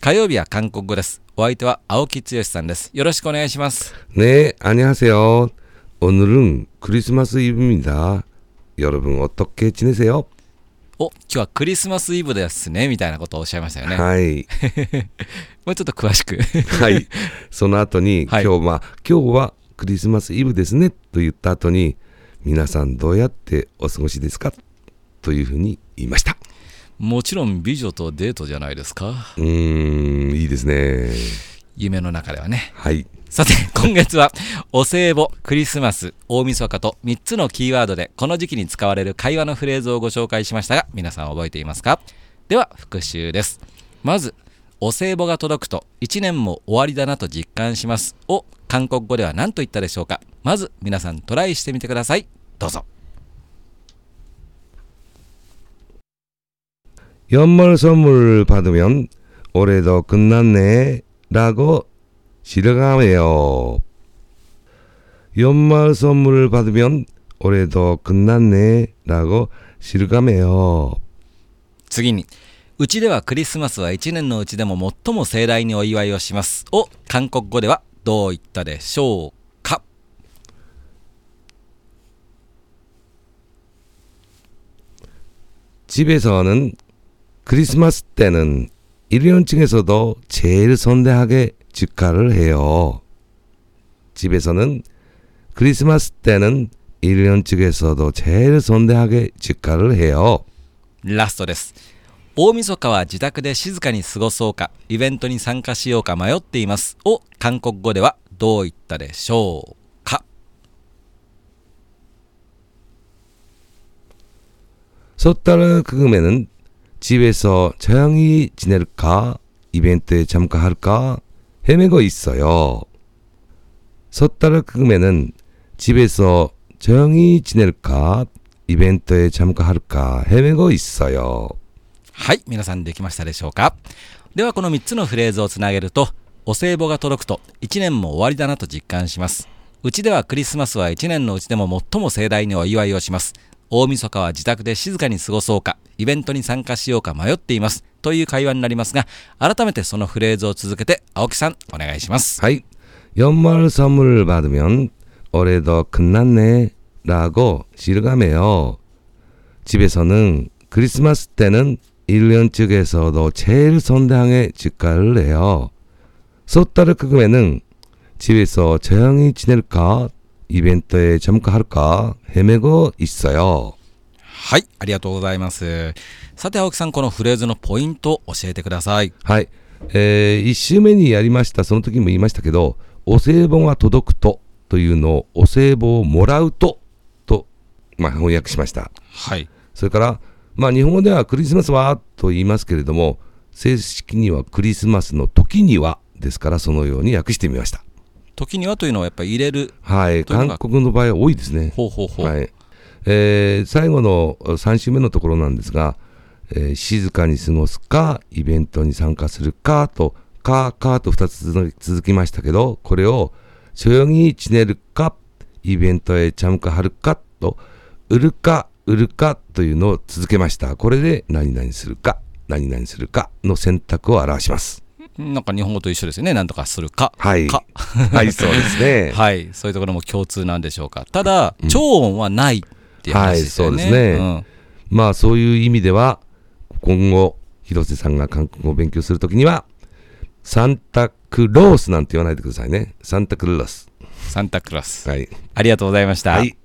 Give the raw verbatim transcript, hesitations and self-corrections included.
火曜日は韓国語です。お相手は青木剛さんです。よろしくお願いします。 네, 안녕하세요. 오늘은 크리스마스 이브입니다. 여러분 어떻게 지내세요? お、今日はクリスマスイブですねみたいなことをおっしゃいましたよね。 はい。 もうちょっと詳しくはい。その後に、はい、今日は今日はクリスマスイブですねと言った後に、皆さんどうやってお過ごしですかというふうに言いました。 もちろん美女とデートじゃないですか。 うーん、いいですね。 夢の中ではね。 はい。 さて今月はお歳暮、クリスマス、大晦日とみっつのキーワードでこの時期に使われる会話のフレーズをご紹介しましたが、皆さん覚えていますか？では復習です。まず、お歳暮が届くといちねんも終わりだなと実感しますを韓国語では何と言ったでしょうか？まず皆さんトライしてみてください。どうぞ。 연말 선물 받으면 올해도 끝났네 라고 실감해요. 연말 선물을 받으면 올해도 끝났네 라고 실감해요. 次に、うちではクリスマスはいちねんのうちでも最も盛大にお祝いをしますを韓国語ではどう言ったでしょうか？ 집에서는 크리스마스 때는 일 년 중에서도 제일 선대하게 축하를 해요. 집에서는 크리스마스 때는 일 년 중에서도 제일 선대하게 축하를 해요. ラストです。大晦日は自宅で静かに過ごそうか、イベントに参加しようか迷っていますを韓国語ではどう言ったでしょうか？ 섣달을 그금에는 집에서 조용히 지낼까 이벤트에 참가할까 헤매고 있어요. 섣달을 그금에는 집에서 조용히 지낼까 이벤트에 참가할까 헤매고 있어요. はい、皆さんできましたでしょうか？ではこのみっつのフレーズをつなげると、お歳暮が届くといちねんも終わりだなと実感します。うちではクリスマスはいちねんのうちでも最も盛大にお祝いをします。大晦日は自宅で静かに過ごそうか、イベントに参加しようか迷っていますという会話になりますが、改めてそのフレーズを続けて青木さんお願いします。 はい。연말 선물을 받으면 올해도 끝났네 라고 실감해요. 집에서는 크리스마스 때는 일 년 쪽에서도 제일 선대하게 축하를 해요. 섣달을 그금에는 집에서 조용히 지낼까イベントへ참가할까 헤매고 있어요. はい、ありがとうございます。さて青木さん、このフレーズのポイントを教えてください。 はい、えー、いち週目にやりました。その時も言いましたけど、お歳暮が届くとというのをお歳暮をもらうとと、まあ、翻訳しました。 はい。 それから、まあ、日本語ではクリスマスはと言いますけれども、正式にはクリスマスの時にはですから、そのように訳してみました。 時にはというのはやっぱり入れる。 はい、韓国の場合は多いですね。 ほうほうほう。 はい、えー、最後のさん週目のところなんですが、えー、静かに過ごすかイベントに参加するかとかかとふたつ続きましたけど、これを조용히 지낼かイベントへ참가할かと売るか売るかというのを続けました。これで何々するか何々するかの選択を表します。 なんか日本語と一緒ですよね。なんとかするか、 はい、 かはい、そうですね。 はい、そういうところも共通なんでしょうか。ただ、うん、超音はないっていう話ですよね。 はい、そうですね。うん、まあそういう意味では今後広瀬さんが韓国語を勉強するときにはサンタクロースなんて言わないでくださいね。サンタクロース。 サンタクロース。 はい。 ありがとうございました。はい。